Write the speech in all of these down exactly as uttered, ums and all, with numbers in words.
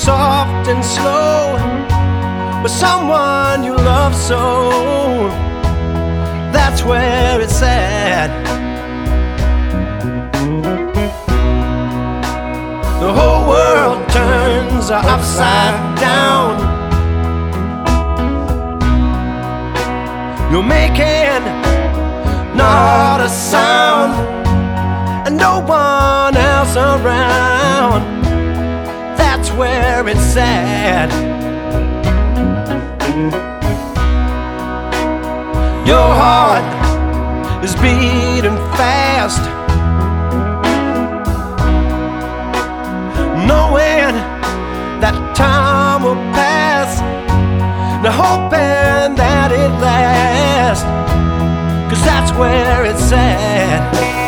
soft and slow with someone you love so. That's where it's at. The whole world turns upside down. You're making not a sound, and no one else around. That's where it's at. Your heart is beating fast, knowing that time will pass, and hoping that it lasts, 'cause that's where it's at.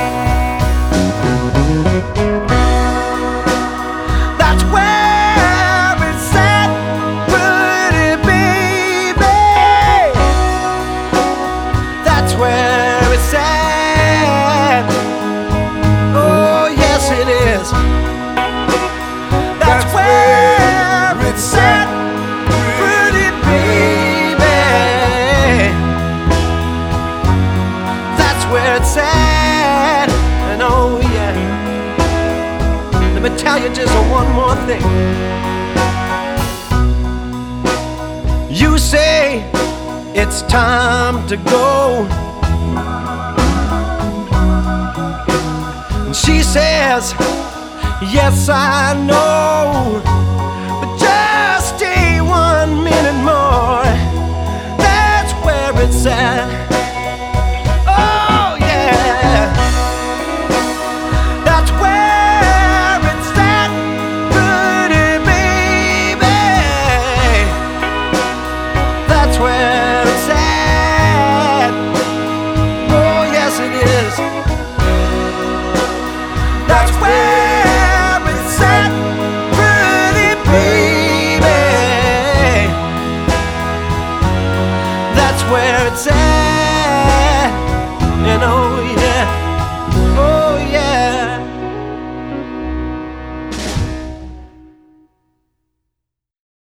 That's where it's at, pretty baby. That's where it's at. Oh yes it is. That's where it's at, pretty baby. That's where it's at. And oh yeah, let me tell you just one more thing. You say it's time to go, and she says, yes, I know, but just stay one minute more. That's where it's at. Oh yeah, that's where it's at, pretty baby. That's where it's at. Oh yes it is. That's where it's at, pretty baby. That's where it's at.